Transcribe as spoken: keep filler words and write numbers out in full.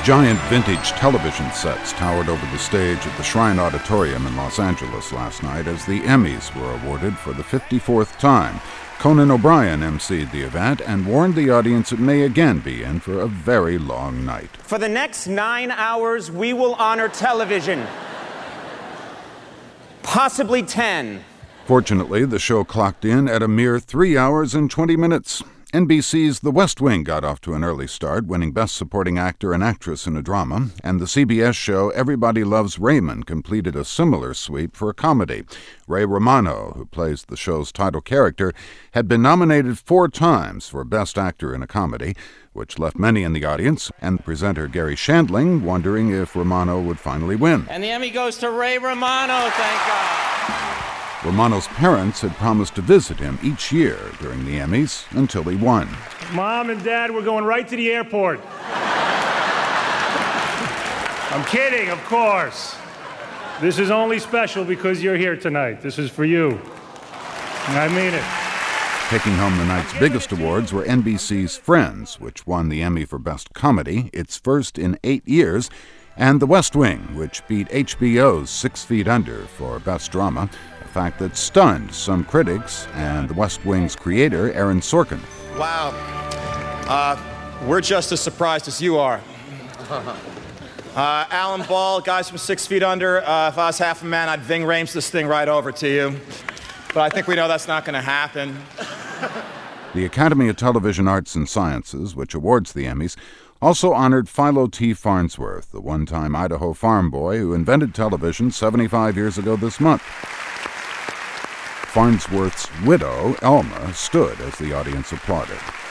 Giant vintage television sets towered over the stage at the Shrine Auditorium in Los Angeles last night as the Emmys were awarded for the fifty-fourth time. Conan O'Brien emceed the event and warned the audience it may again be in for a very long night. For the next nine hours, we will honor television. Possibly ten. Fortunately, the show clocked in at a mere three hours and twenty minutes. N B C's The West Wing got off to an early start, winning Best Supporting Actor and Actress in a Drama, and the C B S show Everybody Loves Raymond completed a similar sweep for a comedy. Ray Romano, who plays the show's title character, had been nominated four times for Best Actor in a Comedy, which left many in the audience, and presenter Gary Shandling wondering if Romano would finally win. And the Emmy goes to Ray Romano, thank God. Romano's parents had promised to visit him each year during the Emmys until he won. Mom and Dad, we're going right to the airport. I'm kidding, of course. This is only special because you're here tonight. This is for you. And I mean it. Taking home the night's biggest awards were N B C's Friends, which won the Emmy for Best Comedy, its first in eight years, and The West Wing, which beat H B O's Six Feet Under for Best Drama, a fact that stunned some critics and The West Wing's creator, Aaron Sorkin. Wow. Uh, we're just as surprised as you are. Uh, Alan Ball, guys from Six Feet Under, uh, if I was half a man, I'd Ving Rhames this thing right over to you. But I think we know that's not going to happen. The Academy of Television Arts and Sciences, which awards the Emmys, also honored Philo T. Farnsworth, the one-time Idaho farm boy who invented television seventy-five years ago this month. Farnsworth's widow, Elma, stood as the audience applauded.